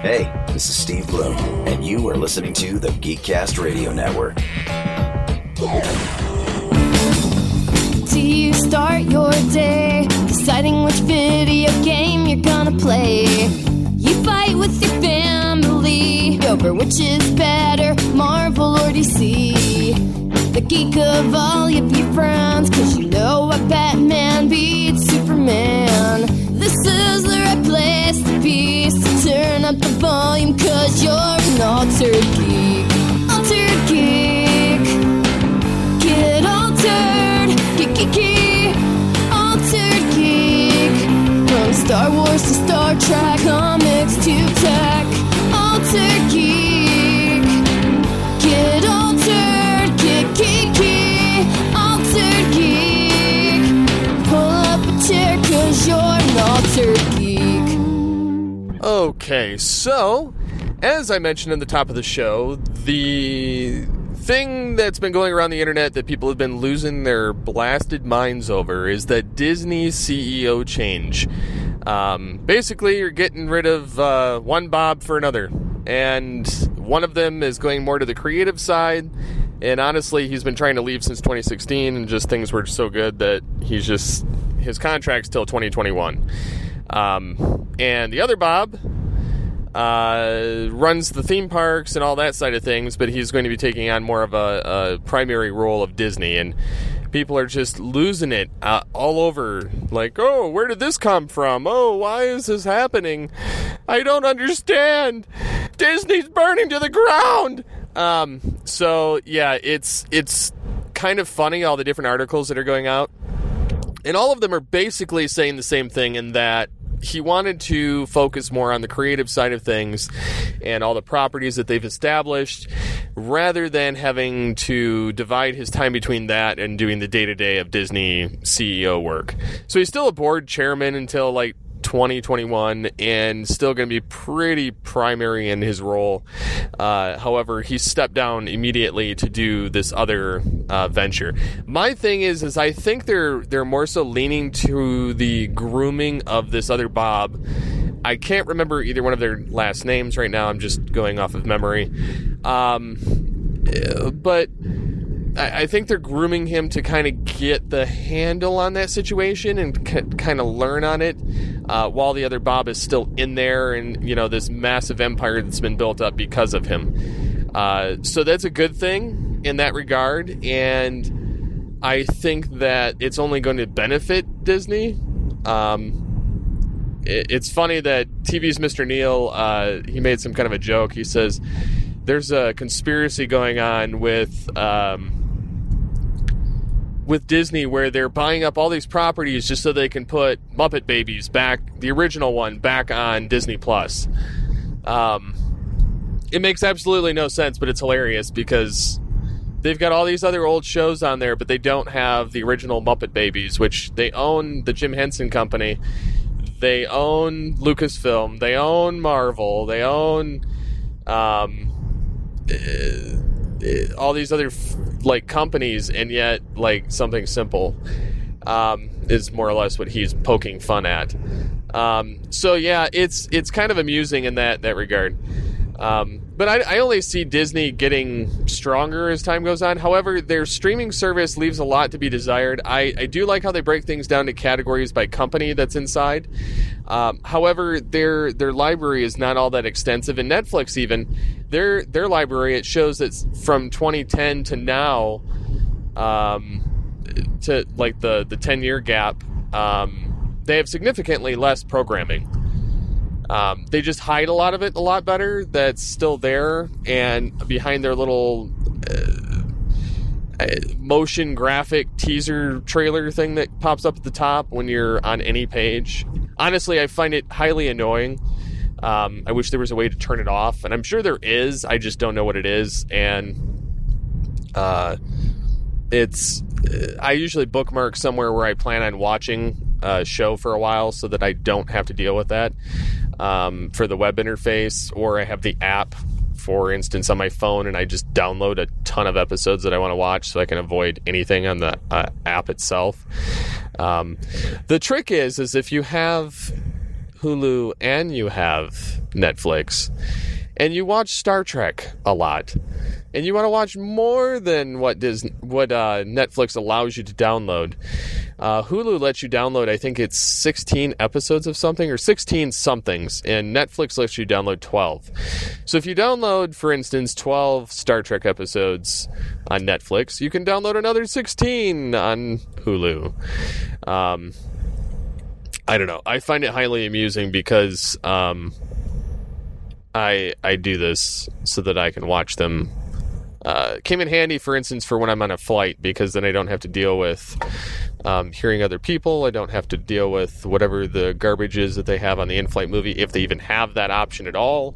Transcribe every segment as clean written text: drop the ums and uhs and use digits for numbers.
Hey, this is Steve Bloom, and you are listening to the Geekcast Radio Network. Do you start your day deciding which video game you're gonna play? You fight with your family over which is better, Marvel or DC. The geek of all of your friends, cause you know what Batman beats Superman. This is the right place to be, so turn up the volume cause you're an altered geek. Altered geek. Get altered. Geek. Altered geek. From Star Wars to Star Trek, comics to tech. Altered geek. Get altered. Geek. Altered geek. Pull up a chair cause you're an altered geek. Okay, so, as I mentioned in the top of the show, the thing that's been going around the internet that people have been losing their blasted minds over is that Disney's CEO change. Basically, you're getting rid of one Bob for another, and one of them is going more to the creative side, and honestly, he's been trying to leave since 2016, and just things were so good that his contract's till 2021. And the other Bob runs the theme parks and all that side of things, but he's going to be taking on more of a primary role of Disney, and people are just losing it all over, like, oh, where did this come from? Oh, why is this happening? I don't understand. Disney's burning to the ground. So yeah, it's kind of funny, all the different articles that are going out, and all of them are basically saying the same thing, in that he wanted to focus more on the creative side of things and all the properties that they've established, rather than having to divide his time between that and doing the day-to-day of Disney CEO work. So he's still a board chairman until like 2021, and still going to be pretty primary in his role. However, he stepped down immediately to do this other venture. My thing is I think they're more so leaning to the grooming of this other Bob. I can't remember either one of their last names right now. I'm just going off of memory. But I think they're grooming him to kind of get the handle on that situation and kind of learn on it, while the other Bob is still in there, and, you know, this massive empire that's been built up because of him. So that's a good thing in that regard, and I think that it's only going to benefit Disney. It's funny that TV's Mr. Neil, he made some kind of a joke. He says there's a conspiracy going on with Disney, where they're buying up all these properties just so they can put Muppet Babies back, the original one, back on Disney Plus. It makes absolutely no sense, but it's hilarious because they've got all these other old shows on there, but they don't have the original Muppet Babies, which they own the Jim Henson Company. They own Lucasfilm. They own Marvel. They own all these other companies, and yet something simple is more or less what he's poking fun at. So yeah, it's kind of amusing in that regard. But I only see Disney getting stronger as time goes on. However, their streaming service leaves a lot to be desired. I do like how they break things down to categories by company that's inside. However, their library is not all that extensive. And Netflix, even, their library, it shows that from 2010 to now, to like the 10-year gap, they have significantly less programming. They just hide a lot of it a lot better. That's still there, and behind their little motion graphic teaser trailer thing that pops up at the top when you're on any page. Honestly, I find it highly annoying. I wish there was a way to turn it off, and I'm sure there is. I just don't know what it is, and I usually bookmark somewhere where I plan on watching a show for a while so that I don't have to deal with that for the web interface, or I have the app, for instance, on my phone, and I just download a ton of episodes that I want to watch so I can avoid anything on the app itself. The trick is if you have Hulu and you have Netflix, and you watch Star Trek a lot, and you want to watch more than what Netflix allows you to download, Hulu lets you download, I think it's 16 episodes of something, or 16 somethings, and Netflix lets you download 12. So if you download, for instance, 12 Star Trek episodes on Netflix, you can download another 16 on Hulu. I don't know. I find it highly amusing because I do this so that I can watch them. Came in handy, for instance, for when I'm on a flight, because then I don't have to deal with hearing other people. I don't have to deal with whatever the garbage is that they have on the in-flight movie, if they even have that option at all.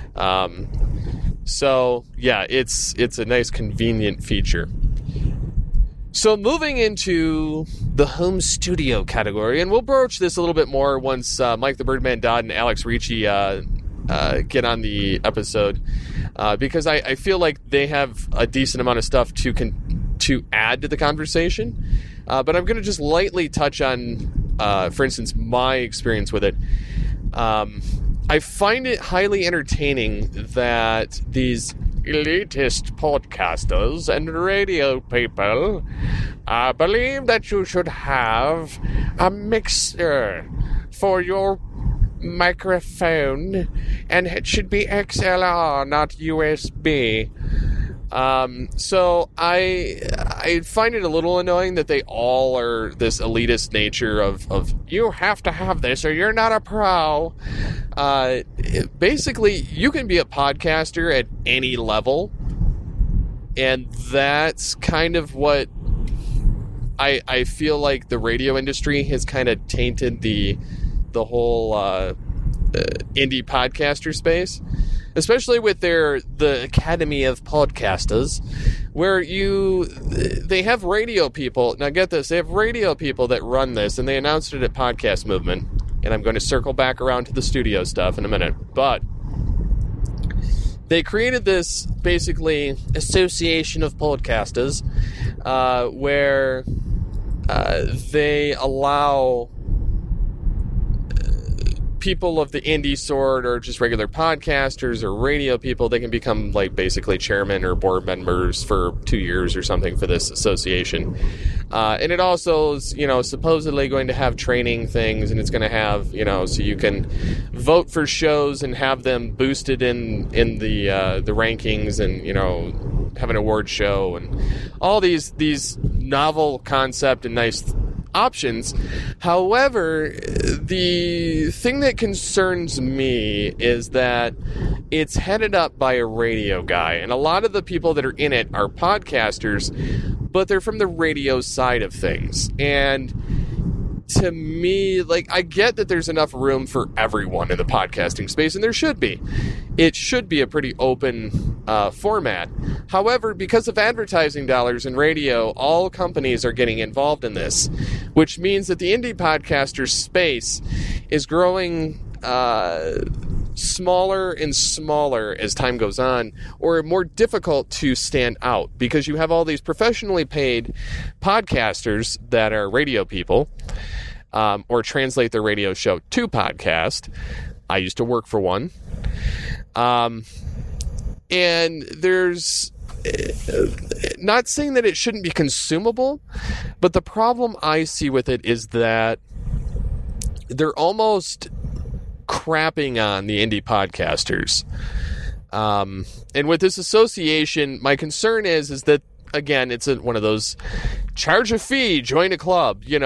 So, yeah, it's a nice, convenient feature. So moving into the home studio category, and we'll broach this a little bit more once Mike the Birdman Dodd and Alex Ricci get on the episode, because I feel like they have a decent amount of stuff to add to the conversation. But I'm going to just lightly touch on, for instance, my experience with it. I find it highly entertaining that these elitist podcasters and radio people believe that you should have a mixer for your microphone, and it should be XLR, not USB. So I find it a little annoying that they all are this elitist nature of you have to have this or you're not a pro. Basically, you can be a podcaster at any level, and that's kind of what I feel like the radio industry has kind of tainted the whole indie podcaster space, especially with the Academy of Podcasters, where they have radio people. Now get this, they have radio people that run this, and they announced it at Podcast Movement, and I'm going to circle back around to the studio stuff in a minute, but they created this basically association of podcasters where they allow people of the indie sort, or just regular podcasters or radio people, they can become like basically chairman or board members for 2 years or something for this association. And it also is, supposedly going to have training things, and it's going to have, so you can vote for shows and have them boosted in the rankings, and, have an award show and all these novel concept and nice options. However, the thing that concerns me is that it's headed up by a radio guy, and a lot of the people that are in it are podcasters, but they're from the radio side of things. And to me, I get that there's enough room for everyone in the podcasting space, and there should be. It should be a pretty open format. However, because of advertising dollars in radio, all companies are getting involved in this, which means that the indie podcaster space is growing smaller and smaller as time goes on, or more difficult to stand out, because you have all these professionally paid podcasters that are radio people, or translate their radio show to podcast. I used to work for one. And there's not saying that it shouldn't be consumable, but the problem I see with it is that they're almost crapping on the indie podcasters. And with this association, my concern is that, again, it's one of those charge a fee, join a club, and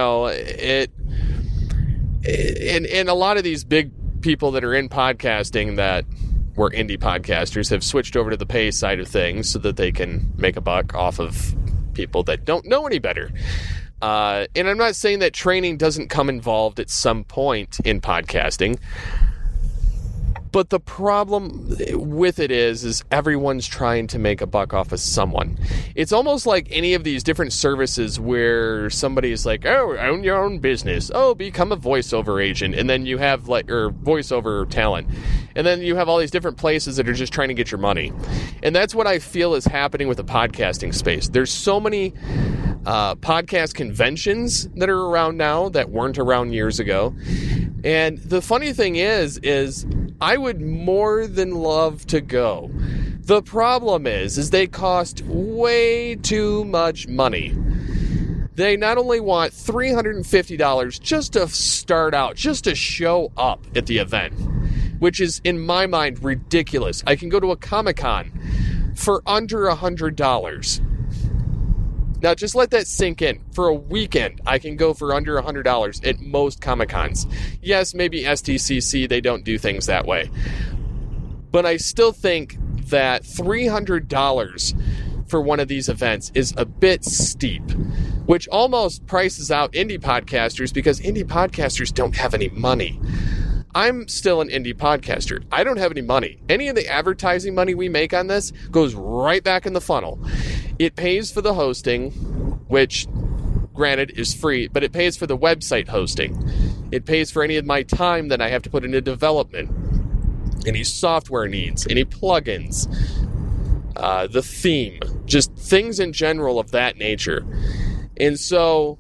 a lot of these big people that are in podcasting that were indie podcasters have switched over to the pay side of things so that they can make a buck off of people that don't know any better. And I'm not saying that training doesn't come involved at some point in podcasting, but the problem with it is everyone's trying to make a buck off of someone. It's almost like any of these different services where somebody's like, oh, own your own business. Oh, become a voiceover agent. And then you have or voiceover talent. And then you have all these different places that are just trying to get your money. And that's what I feel is happening with the podcasting space. There's so many podcast conventions that are around now that weren't around years ago. And the funny thing is I would more than love to go. The problem is they cost way too much money. They not only want $350 just to start out, just to show up at the event, which is, in my mind, ridiculous. I can go to a Comic-Con for under $100. Now, just let that sink in. For a weekend, I can go for under $100 at most Comic-Cons. Yes, maybe SDCC, they don't do things that way. But I still think that $300 for one of these events is a bit steep, which almost prices out indie podcasters because indie podcasters don't have any money. I'm still an indie podcaster. I don't have any money. Any of the advertising money we make on this goes right back in the funnel. It pays for the hosting, which, granted, is free, but it pays for the website hosting. It pays for any of my time that I have to put into development, any software needs, any plugins, the theme, just things in general of that nature. And so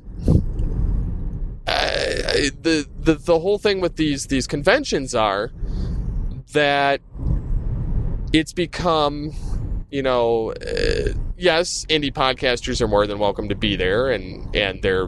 the whole thing with these conventions are that it's become, yes, indie podcasters are more than welcome to be there, and they're,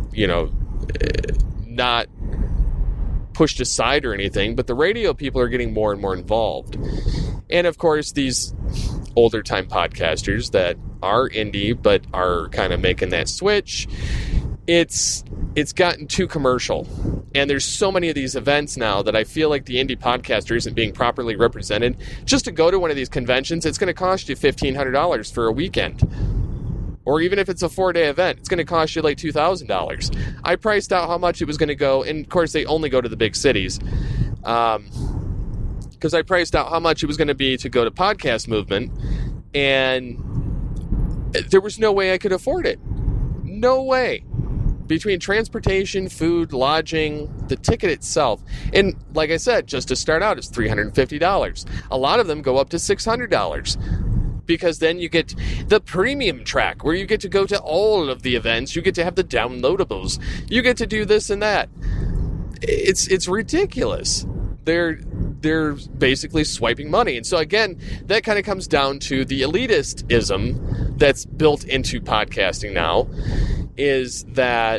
not pushed aside or anything, but the radio people are getting more and more involved. And of course, these older time podcasters that are indie but are kind of making that switch, it's gotten too commercial. And there's so many of these events now that I feel like the indie podcaster isn't being properly represented. Just to go to one of these conventions, it's going to cost you $1,500 for a weekend. Or even if it's a 4-day event, it's going to cost you like $2,000. I priced out how much it was going to go, and of course they only go to the big cities. Because I priced out how much it was going to be to go to Podcast Movement, and there was no way I could afford it. No way. Between transportation, food, lodging, the ticket itself. And like I said, just to start out, it's $350. A lot of them go up to $600. Because then you get the premium track where you get to go to all of the events. You get to have the downloadables. You get to do this and that. It's ridiculous. They're basically swiping money. And so again, that kind of comes down to the elitism that's built into podcasting now, is that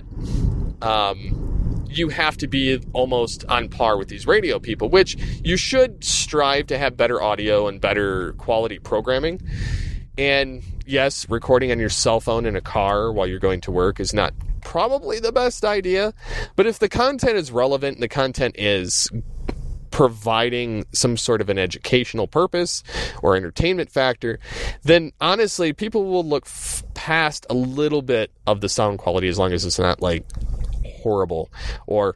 you have to be almost on par with these radio people, which you should strive to have better audio and better quality programming. And yes, recording on your cell phone in a car while you're going to work is not probably the best idea. But if the content is relevant and the content is providing some sort of an educational purpose or entertainment factor, then honestly, people will look past a little bit of the sound quality as long as it's not like horrible or,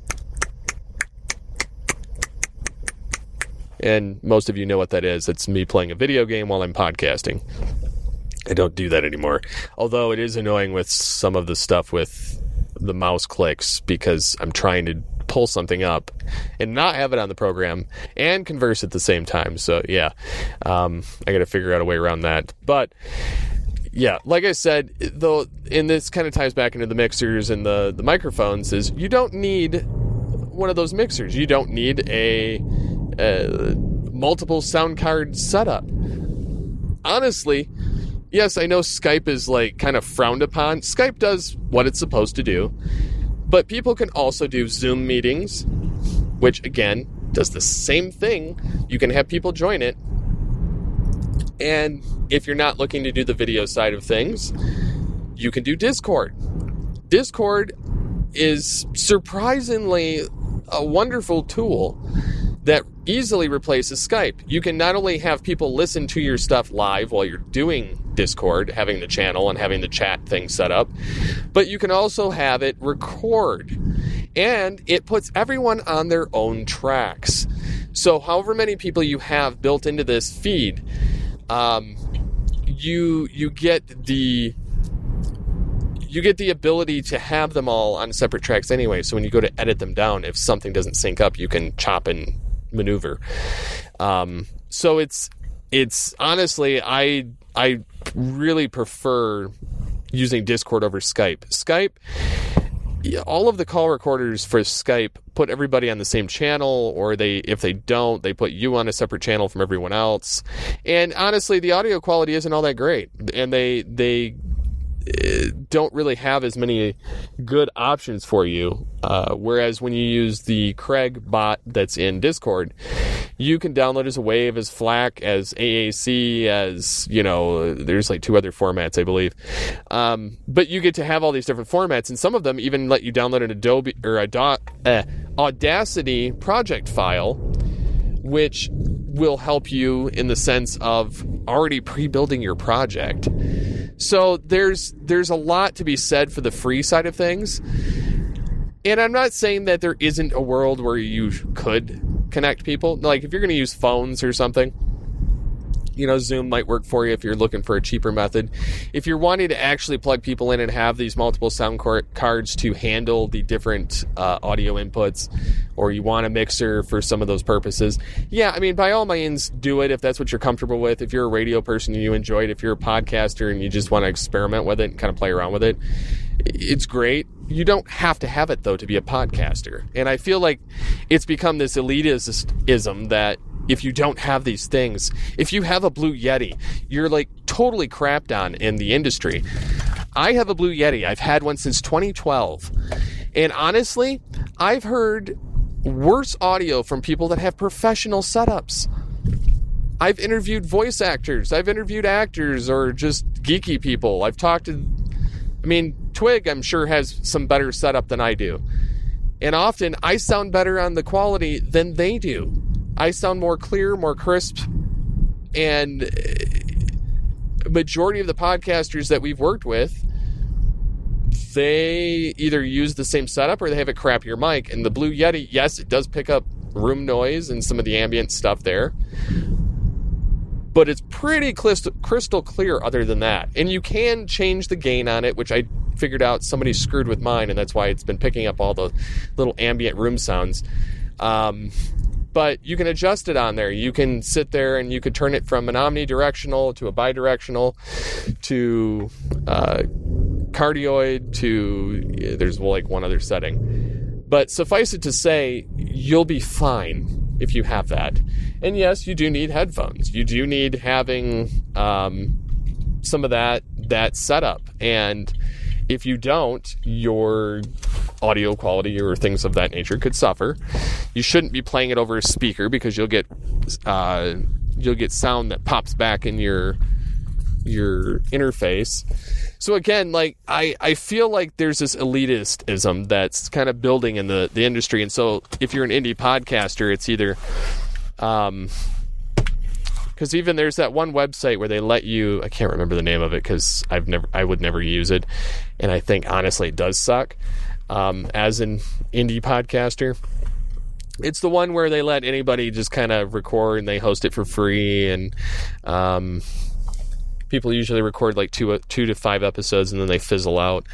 and most of you know what that is. It's me playing a video game while I'm podcasting. I don't do that anymore, although it is annoying with some of the stuff with the mouse clicks because I'm trying to pull something up and not have it on the program and converse at the same time. So yeah, I got to figure out a way around that. But yeah, like I said, though, and this kind of ties back into the mixers and the microphones, is you don't need one of those mixers. You don't need a multiple sound card setup. Honestly, yes, I know Skype is like kind of frowned upon. Skype does what it's supposed to do. But people can also do Zoom meetings, which, again, does the same thing. You can have people join it. And if you're not looking to do the video side of things, you can do Discord. Discord is surprisingly a wonderful tool that easily replaces Skype. You can not only have people listen to your stuff live while you're doing Discord, having the channel and having the chat thing set up, but you can also have it record. And it puts everyone on their own tracks. So however many people you have built into this feed, you get the ability to have them all on separate tracks anyway. So when you go to edit them down, if something doesn't sync up, you can chop and maneuver. So it's honestly, I really prefer using Discord over Skype. Skype, all of the call recorders for Skype put everybody on the same channel, or if they don't, they put you on a separate channel from everyone else. And honestly, the audio quality isn't all that great, and they don't really have as many good options for you. Whereas when you use the Craig bot that's in Discord, you can download as a WAV, as FLAC, as AAC, as, there's like 2 other formats, I believe. But you get to have all these different formats, and some of them even let you download an Adobe or Audacity project file, which will help you in the sense of already pre-building your project. So there's a lot to be said for the free side of things. And I'm not saying that there isn't a world where you could connect people. Like if you're going to use phones or something, Zoom might work for you if you're looking for a cheaper method. If you're wanting to actually plug people in and have these multiple sound cards to handle the different audio inputs, or you want a mixer for some of those purposes, by all means, do it if that's what you're comfortable with. If you're a radio person and you enjoy it, if you're a podcaster and you just want to experiment with it and kind of play around with it, it's great. You don't have to have it, though, to be a podcaster. And I feel like it's become this elitism that if you don't have these things, if you have a Blue Yeti, you're like totally crapped on in the industry. I have a Blue Yeti. I've had one since 2012. And honestly, I've heard worse audio from people that have professional setups. I've interviewed voice actors. I've interviewed actors or just geeky people. I've talked to... Twig, I'm sure, has some better setup than I do. And often, I sound better on the quality than they do. I sound more clear, more crisp, and majority of the podcasters that we've worked with, they either use the same setup or they have a crappier mic. And the Blue Yeti, yes, it does pick up room noise and some of the ambient stuff there, but it's pretty crystal clear other than that. And you can change the gain on it, which I figured out somebody screwed with mine, and that's why it's been picking up all the little ambient room sounds. But you can adjust it on there. You can sit there and you could turn it from an omnidirectional to a bidirectional to cardioid to, there's like one other setting. But suffice it to say, you'll be fine if you have that. And yes, you do need headphones. You do need having some of that setup. And if you don't, your audio quality or things of that nature could suffer. You shouldn't be playing it over a speaker because you'll get sound that pops back in your interface. So again, like I feel like there's this elitism that's kind of building in the industry. And so if you're an indie podcaster, it's either because even there's that one website where they let you, I can't remember the name of it because I would never use it, and I think honestly it does suck. As an indie podcaster, it's the one where they let anybody just kind of record and they host it for free, and people usually record like 2 to 5 episodes and then they fizzle out.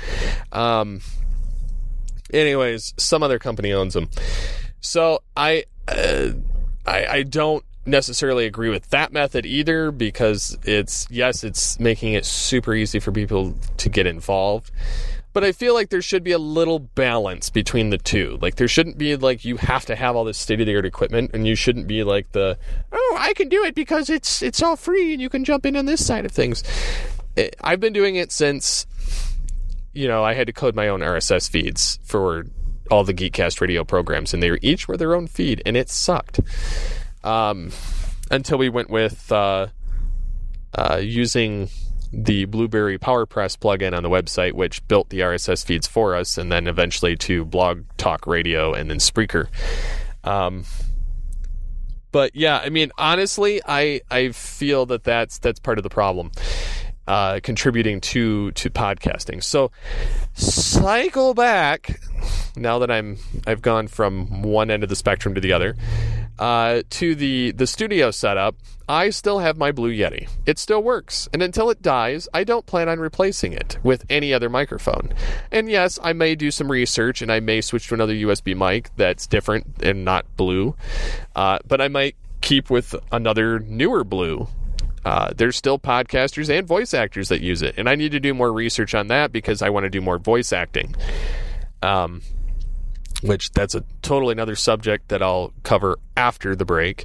Anyways, some other company owns them, so I don't necessarily agree with that method either, because it's making it super easy for people to get involved. But I feel like there should be a little balance between the two. Like there shouldn't be like you have to have all this state-of-the-art equipment, and you shouldn't be like I can do it because it's all free and you can jump in on this side of things. I've been doing it since I had to code my own RSS feeds for all the Geekcast radio programs, and they each were their own feed, and it sucked. Until we went with using the Blueberry PowerPress plugin on the website, which built the RSS feeds for us, and then eventually to Blog Talk Radio and then Spreaker. But yeah, honestly, I feel that's part of the problem, contributing to podcasting. So cycle back now that I've gone from one end of the spectrum to the other. To the studio setup, I still have my Blue Yeti. It still works, and until it dies, I don't plan on replacing it with any other microphone. And yes, I may do some research, and I may switch to another USB mic that's different and not Blue, but I might keep with another newer Blue. There's still podcasters and voice actors that use it, and I need to do more research on that because I want to do more voice acting. which that's a totally another subject that I'll cover after the break.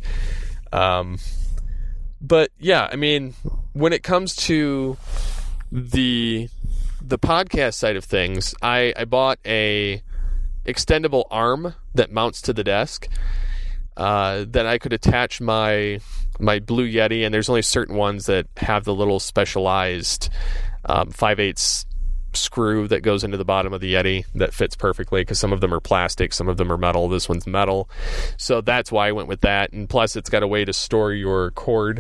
But yeah, I mean, when it comes to the podcast side of things, I bought a extendable arm that mounts to the desk that I could attach my Blue Yeti, and there's only certain ones that have the little specialized 5/8 screw that goes into the bottom of the Yeti that fits perfectly, because some of them are plastic, some of them are metal. This one's metal, so that's why I went with that. And plus it's got a way to store your cord,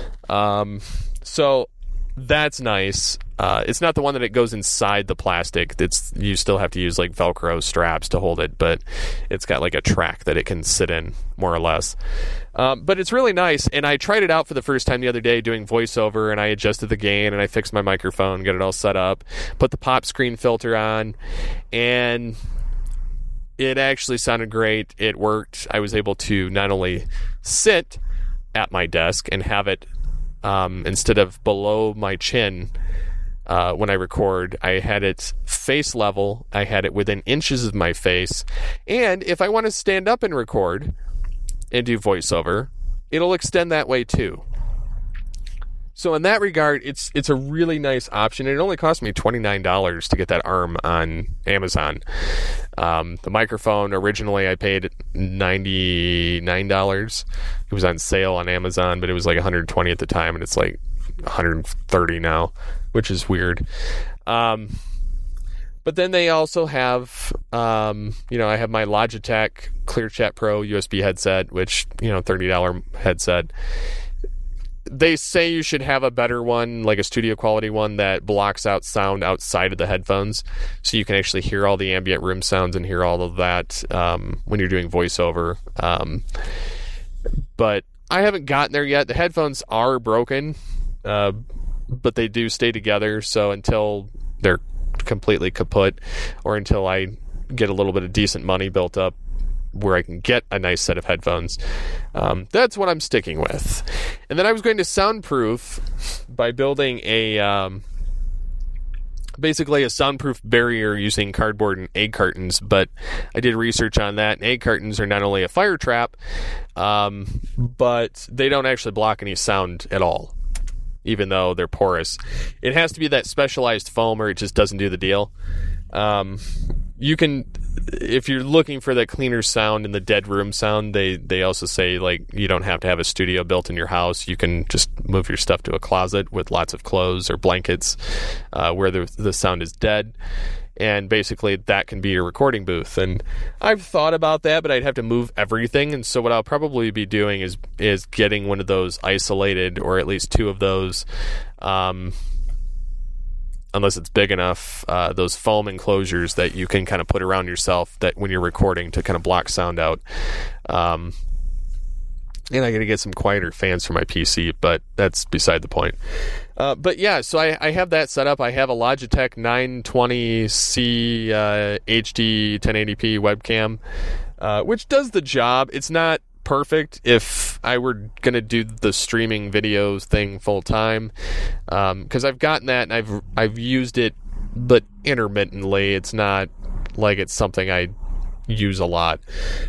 so that's nice. It's not the one that it goes inside the plastic. You still have to use like Velcro straps to hold it, but it's got like a track that it can sit in, more or less. But it's really nice, and I tried it out for the first time the other day doing voiceover, and I adjusted the gain, and I fixed my microphone, got it all set up, put the pop screen filter on, and it actually sounded great. It worked. I was able to not only sit at my desk and have it instead of below my chin when I record, I had it face level. I had it within inches of my face. And if I want to stand up and record and do voiceover, it'll extend that way too. So in that regard, it's a really nice option. It only cost me $29 to get that arm on Amazon. The microphone, originally I paid $99. It was on sale on Amazon, but it was like $120 at the time, and it's like $130 now, which is weird. But then they also have, I have my Logitech ClearChat Pro USB headset, which, $30 headset. They say you should have a better one, like a studio quality one that blocks out sound outside of the headphones, so you can actually hear all the ambient room sounds and hear all of that when you're doing voiceover. But I haven't gotten there yet. The headphones are broken, but they do stay together, so until they're completely kaput, or until I get a little bit of decent money built up where I can get a nice set of headphones, that's what I'm sticking with. And then I was going to soundproof by building basically a soundproof barrier using cardboard and egg cartons, but I did research on that, and egg cartons are not only a fire trap, but they don't actually block any sound at all, even though they're porous. It has to be that specialized foam or it just doesn't do the deal. You can, if you're looking for that cleaner sound and the dead room sound, they also say, like, you don't have to have a studio built in your house. You can just move your stuff to a closet with lots of clothes or blankets where the sound is dead. And basically that can be your recording booth. And I've thought about that, but I'd have to move everything. And so what I'll probably be doing is getting one of those isolated, or at least two of those, unless it's big enough, those foam enclosures that you can kind of put around yourself that when you're recording to kind of block sound out. And I got to get some quieter fans for my PC, but that's beside the point. But yeah, so I have that set up. I have a Logitech 920C HD 1080p webcam, which does the job. It's not perfect if I were going to do the streaming videos thing full time, because I've gotten that and I've used it, but intermittently. It's not like it's something I use a lot.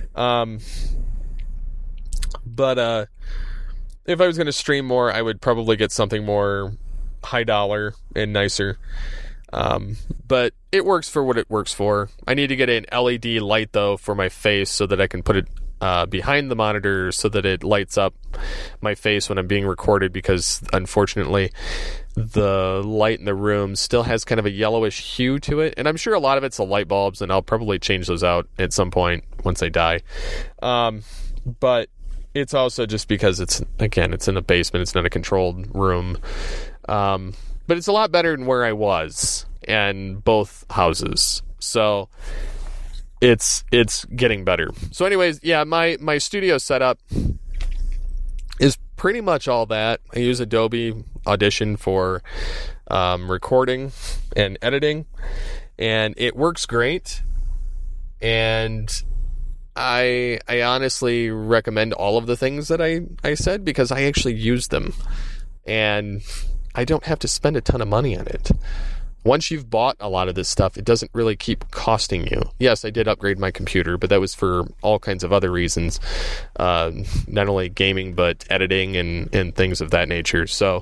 But if I was going to stream more, I would probably get something more high dollar and nicer. But it works for what it works for. I need to get an LED light though for my face so that I can put it behind the monitor so that it lights up my face when I'm being recorded, because unfortunately the light in the room still has kind of a yellowish hue to it, and I'm sure a lot of it's the light bulbs, and I'll probably change those out at some point once I die. But it's also just because it's in a basement, it's not a controlled room. But it's a lot better than where I was in both houses, so it's getting better. So anyways, yeah, my studio setup is pretty much all that. I use Adobe Audition for recording and editing, and it works great. And I honestly recommend all of the things that I said, because I actually use them, and I don't have to spend a ton of money on it. once you've bought a lot of this stuff, it doesn't really keep costing you. Yes, I did upgrade my computer, but that was for all kinds of other reasons, not only gaming, but editing and things of that nature. So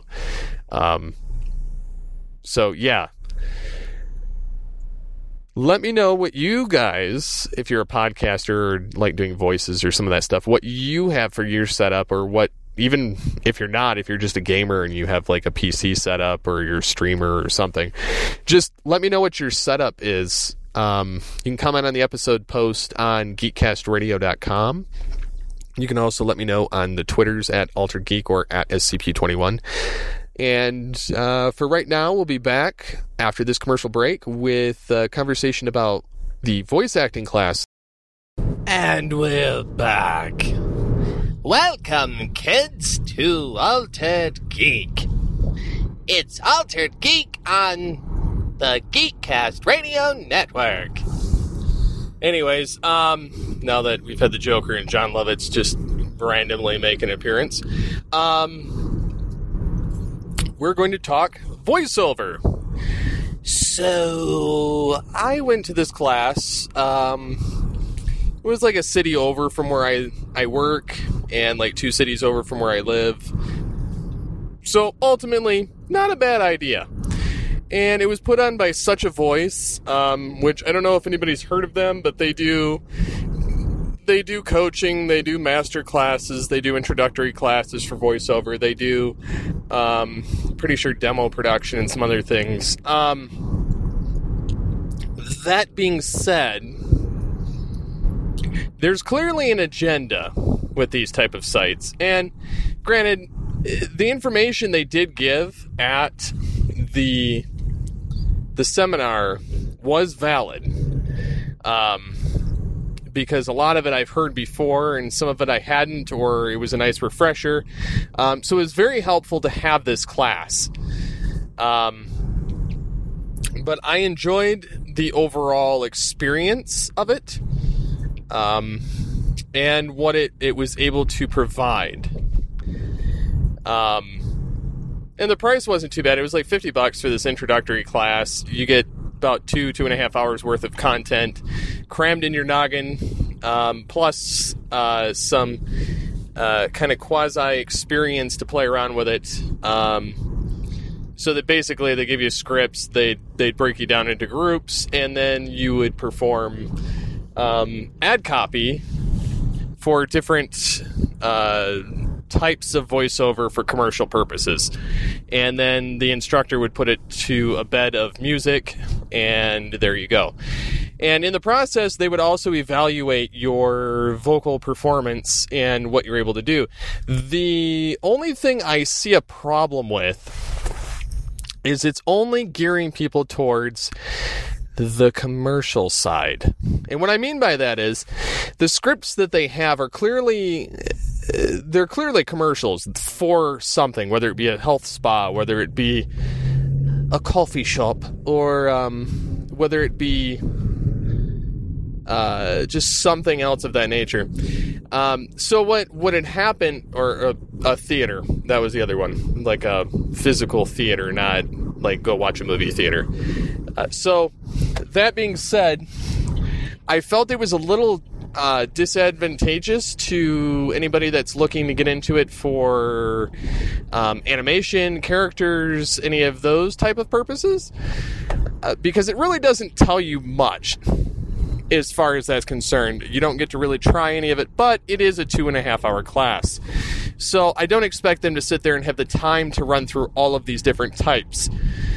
yeah. Let me know what you guys, if you're a podcaster or like doing voices or some of that stuff, what you have for your setup, or what, even if you're not, if you're just a gamer and you have like a PC setup or you're a streamer or something, just let me know what your setup is. You can comment on the episode post on geekcastradio.com. You can also let me know on the Twitters at Altered Geek or at SCP21. And for right now, we'll be back after this commercial break with a conversation about the voice acting class. And we're back. Welcome, kids, to Altered Geek. It's Altered Geek on the Geekcast Radio Network. Anyways, now that we've had the Joker and John Lovitz just randomly make an appearance, we're going to talk voiceover. So, I went to this class. It was like a city over from where I work, and like 2 cities over from where I live. So, ultimately, not a bad idea. And it was put on by Such a Voice, which I don't know if anybody's heard of them, but they do coaching, they do master classes, they do introductory classes for voiceover, they do, pretty sure, demo production and some other things. That being said, there's clearly an agenda with these type of sites. And granted, the information they did give at the seminar was valid. Because a lot of it I've heard before, and some of it I hadn't, or it was a nice refresher. So it was very helpful to have this class. But I enjoyed the overall experience of it, and what it was able to provide. And the price wasn't too bad. It was like $50 for this introductory class. You get about 2.5 hours worth of content crammed in your noggin, plus some kind of quasi experience to play around with it. So that basically they give you scripts, they'd break you down into groups, and then you would perform ad copy for different types of voiceover for commercial purposes. And then the instructor would put it to a bed of music, and there you go. And in the process, they would also evaluate your vocal performance and what you're able to do. The only thing I see a problem with is it's only gearing people towards the commercial side. And what I mean by that is the scripts that they have are clearly commercials for something, whether it be a health spa, whether it be a coffee shop, or whether it be just something else of that nature. So what had happened, or a theater, that was the other one, like a physical theater, not like go watch a movie theater. So that being said, I felt it was a little disadvantageous to anybody that's looking to get into it for animation, characters, any of those type of purposes, because it really doesn't tell you much as far as that's concerned. You don't get to really try any of it, but it is a 2.5 hour class. So I don't expect them to sit there and have the time to run through all of these different types.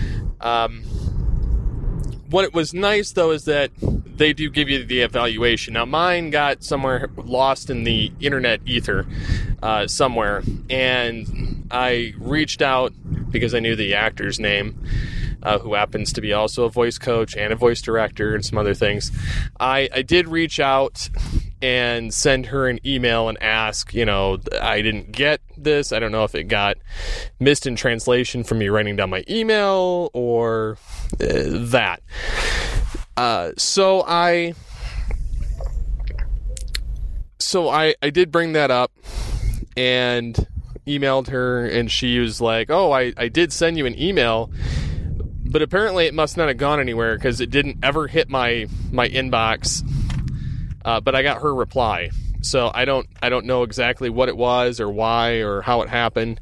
What it was nice, though, is that they do give you the evaluation. Now, mine got somewhere lost in the internet ether somewhere, and I reached out because I knew the actor's name, who happens to be also a voice coach and a voice director and some other things. I did reach out and send her an email and ask, I didn't get this. I don't know if it got missed in translation from me writing down my email or that. So I did bring that up and emailed her, and she was like, oh, I did send you an email, But apparently it must not have gone anywhere because it didn't ever hit my inbox. But I got her reply. So I don't know exactly what it was or why or how it happened.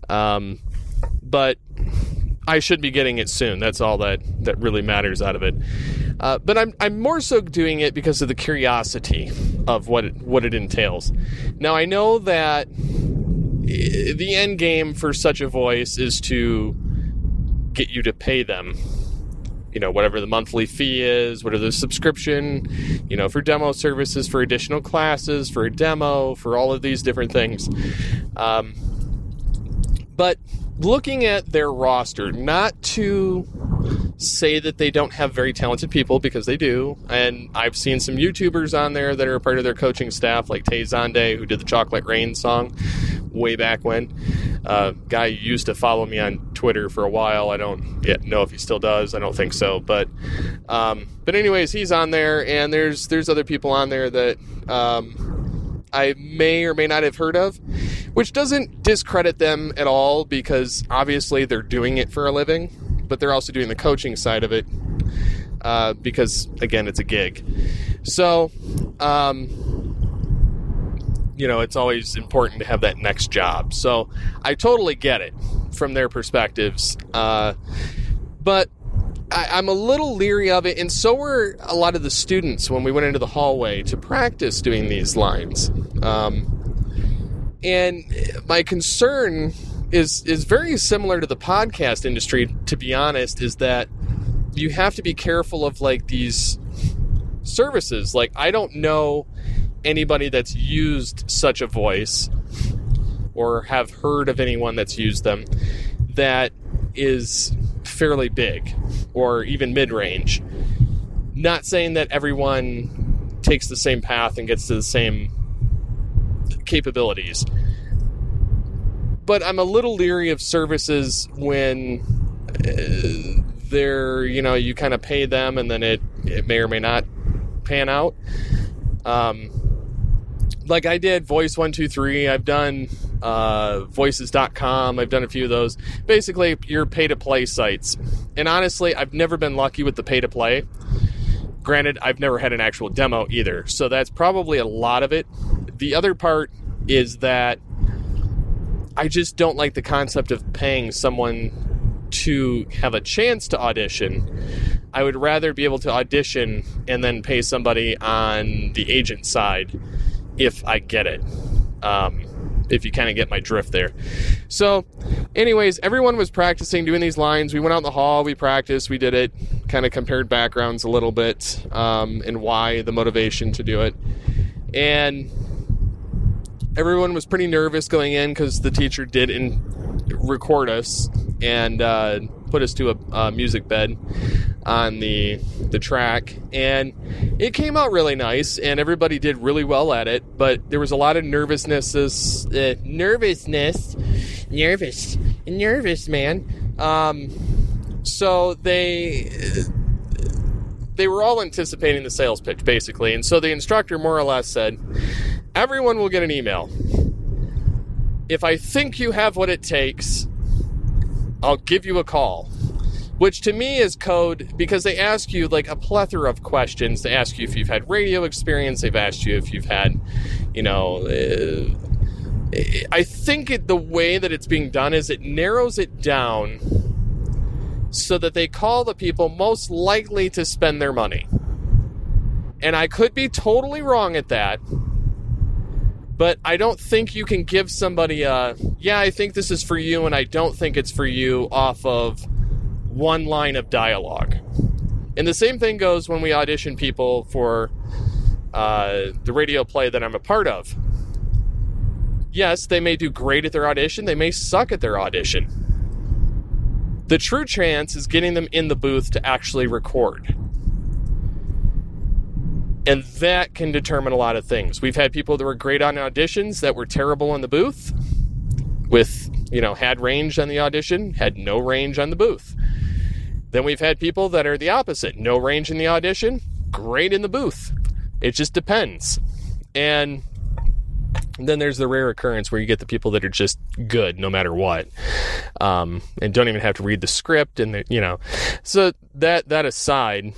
But I should be getting it soon. That's all that really matters out of it. But I'm more so doing it because of the curiosity of what it entails. Now I know that the end game for such a voice is to get you to pay them, whatever the monthly fee is, whatever the subscription, for demo services, for additional classes, for a demo, for all of these different things. But looking at their roster, not to say that they don't have very talented people, because they do, and I've seen some YouTubers on there that are a part of their coaching staff, like Tay Zonde, who did the Chocolate Rain song way back when. Guy used to follow me on Twitter for a while. I don't yet know if he still does. I don't think so, but anyways, he's on there, and there's other people on there that I may or may not have heard of, which doesn't discredit them at all, because obviously they're doing it for a living, but they're also doing the coaching side of it, because, again, it's a gig. So, it's always important to have that next job. So I totally get it from their perspectives. But I'm a little leery of it, and so were a lot of the students when we went into the hallway to practice doing these lines. And my concern is very similar to the podcast industry, to be honest, is that you have to be careful of, like, these services. Like, I don't know anybody that's used such a voice or have heard of anyone that's used them that is fairly big or even mid-range. Not saying that everyone takes the same path and gets to the same capabilities, but I'm a little leery of services when they're, you kind of pay them and then it may or may not pan out. Like I did Voice123, I've done Voices.com, I've done a few of those. Basically, your pay-to-play sites. And honestly, I've never been lucky with the pay-to-play. Granted, I've never had an actual demo either, so that's probably a lot of it. The other part is that I just don't like the concept of paying someone to have a chance to audition. I would rather be able to audition and then pay somebody on the agent side if I get it. If you kind of get my drift there. So, anyways, everyone was practicing doing these lines. We went out in the hall, we practiced, we did it, kind of compared backgrounds a little bit, and why, the motivation to do it. And everyone was pretty nervous going in because the teacher did record us and put us to a music bed on the track, and it came out really nice, and everybody did really well at it, but there was a lot of nervous, man. So they were all anticipating the sales pitch, basically, and so the instructor more or less said, everyone will get an email. If I think you have what it takes, I'll give you a call. Which to me is code, because they ask you like a plethora of questions. They ask you if you've had radio experience. They've asked you if you've had, I think the way that it's being done is it narrows it down so that they call the people most likely to spend their money. And I could be totally wrong at that, but I don't think you can give somebody I think this is for you and I don't think it's for you off of one line of dialogue. And the same thing goes when we audition people for the radio play that I'm a part of. Yes, they may do great at their audition. They may suck at their audition. The true chance is getting them in the booth to actually record. And that can determine a lot of things. We've had people that were great on auditions that were terrible in the booth with, had range on the audition, had no range on the booth. Then we've had people that are the opposite. No range in the audition, great in the booth. It just depends. And Then there's the rare occurrence where you get the people that are just good no matter what, and don't even have to read the script, and so that aside,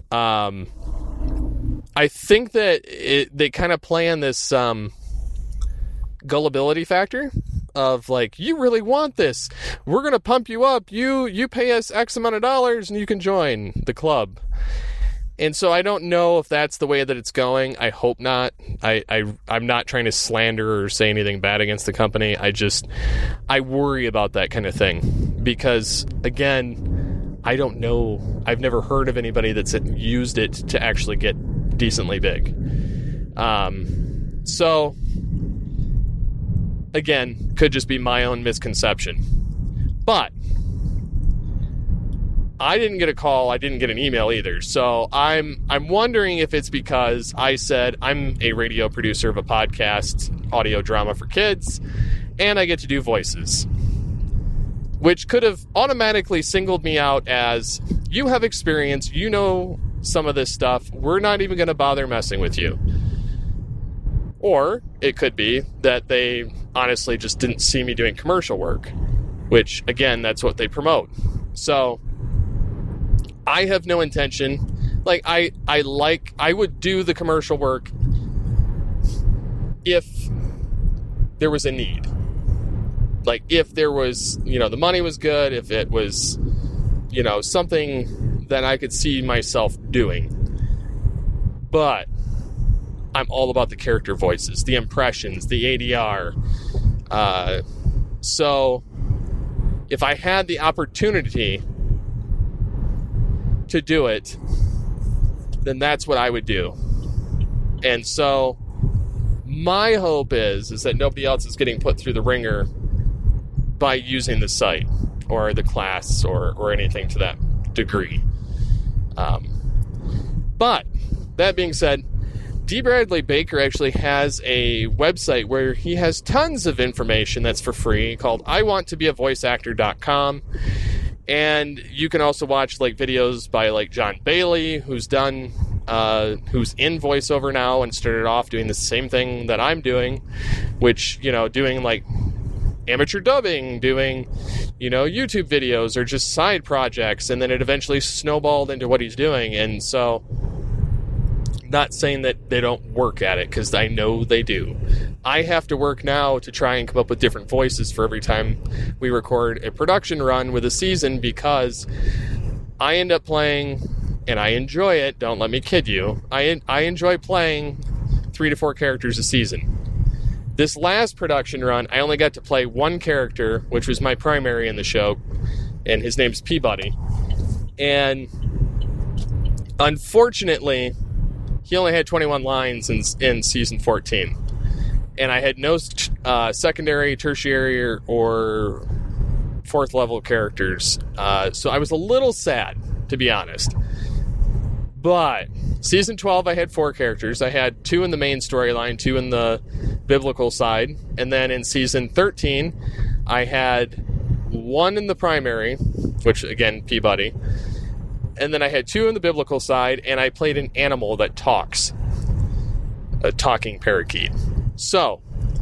I think that they kind of play on this gullibility factor of like, you really want this, we're gonna pump you up, you pay us X amount of dollars and you can join the club. And so I don't know if that's the way that it's going. I hope not. I'm not trying to slander or say anything bad against the company. I worry about that kind of thing because, again, I don't know. I've never heard of anybody that's used it to actually get decently big. So, again, could just be my own misconception. But I didn't get a call. I didn't get an email either. So I'm wondering if it's because I said I'm a radio producer of a podcast, audio drama for kids, and I get to do voices, which could have automatically singled me out as, you have experience, you know some of this stuff, we're not even going to bother messing with you. Or it could be that they honestly just didn't see me doing commercial work, which, again, that's what they promote. So I have no intention. Like, I would do the commercial work if there was a need. Like, if there was, the money was good, if it was, something that I could see myself doing. But I'm all about the character voices, the impressions, the ADR. So if I had the opportunity to do it, then that's what I would do. And so my hope is that nobody else is getting put through the ringer by using the site or the class or anything to that degree. But that being said, D. Bradley Baker actually has a website where he has tons of information that's for free called iwanttobeavoiceactor.com. And you can also watch videos by John Bailey, who's in voiceover now and started off doing the same thing that I'm doing, which, doing amateur dubbing, doing, YouTube videos or just side projects. And then it eventually snowballed into what he's doing. And so, not saying that they don't work at it, because I know they do. I have to work now to try and come up with different voices for every time we record a production run with a season, because I end up playing, and I enjoy it, don't let me kid you, I enjoy playing 3 to 4 characters a season. This last production run, I only got to play one character, which was my primary in the show, and his name's Peabody. And unfortunately, he only had 21 lines in season 14. And I had no secondary, tertiary, or 4th level characters. So I was a little sad, to be honest. But season 12, I had 4 characters. I had 2 in the main storyline, 2 in the biblical side. And then in season 13, I had 1 in the primary, which, again, Peabody. And then I had 2 in the biblical side, and I played an animal that talks. A talking parakeet. So,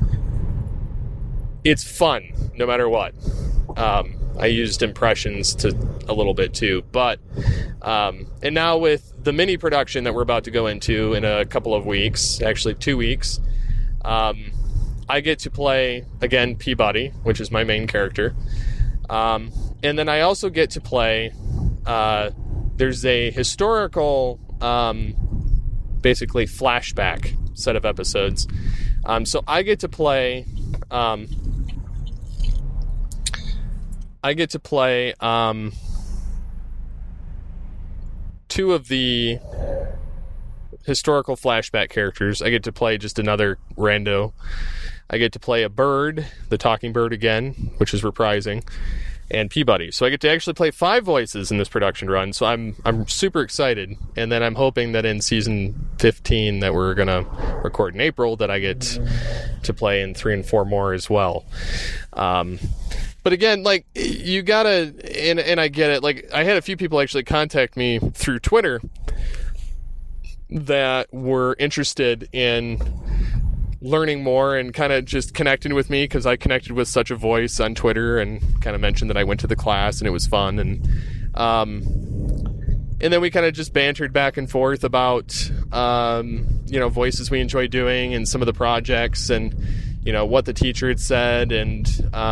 it's fun, no matter what. I used impressions a little bit too. But, and now with the mini production that we're about to go into in a couple of weeks, actually 2 weeks, I get to play, again, Peabody, which is my main character. And then I also get to play, there's a historical, basically flashback set of episodes. So I get to play, 2 of the historical flashback characters. I get to play just another rando. I get to play a bird, the talking bird again, which is reprising, and Peabody. So I get to actually play 5 voices in this production run. So I'm super excited. And then I'm hoping that in season 15 that we're going to record in April, that I get to play in 3 and 4 more as well. But again, you gotta, and I get it. I had a few people actually contact me through Twitter that were interested in learning more and kind of just connecting with me because I connected with such a voice on Twitter and kind of mentioned that I went to the class and it was fun. And then we kind of just bantered back and forth about, voices we enjoy doing and some of the projects and, what the teacher had said. And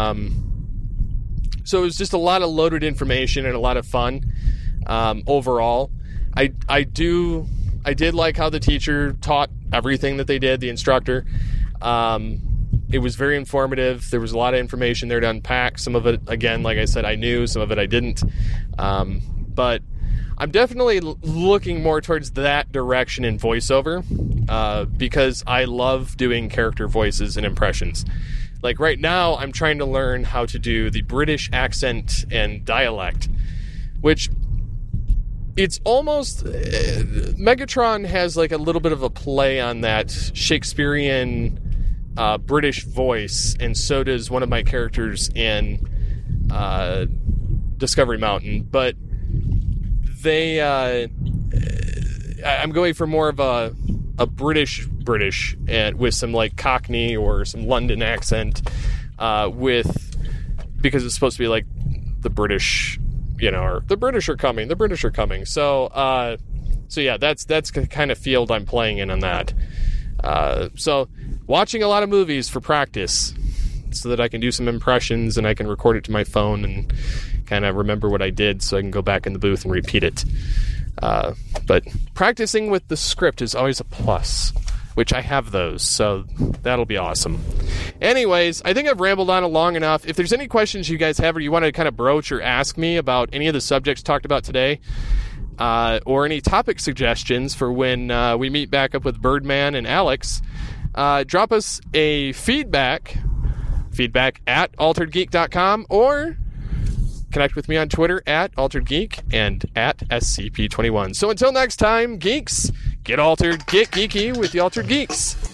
so it was just a lot of loaded information and a lot of fun overall. I did like how the teacher taught everything that they did, the instructor. It was very informative. There was a lot of information there to unpack. Some of it, again, like I said, I knew. Some of it I didn't. But I'm definitely looking more towards that direction in voiceover because I love doing character voices and impressions. Like right now, I'm trying to learn how to do the British accent and dialect, which it's almost... Megatron has like a little bit of a play on that Shakespearean British voice, and so does one of my characters in Discovery Mountain, but I'm going for more of a British and with some like Cockney or some London accent because it's supposed to be like the British, or the British are coming. So yeah, that's the kind of field I'm playing in on that. So watching a lot of movies for practice so that I can do some impressions and I can record it to my phone and kind of remember what I did so I can go back in the booth and repeat it. But practicing with the script is always a plus, which I have those, so that'll be awesome. Anyways, I think I've rambled on long enough. If there's any questions you guys have or you want to kind of broach or ask me about any of the subjects talked about today, or any topic suggestions for when we meet back up with Birdman and Alex, drop us a feedback at alteredgeek.com, or connect with me on Twitter at alteredgeek and at SCP21. So until next time, geeks, get altered, get geeky with the Altered Geeks.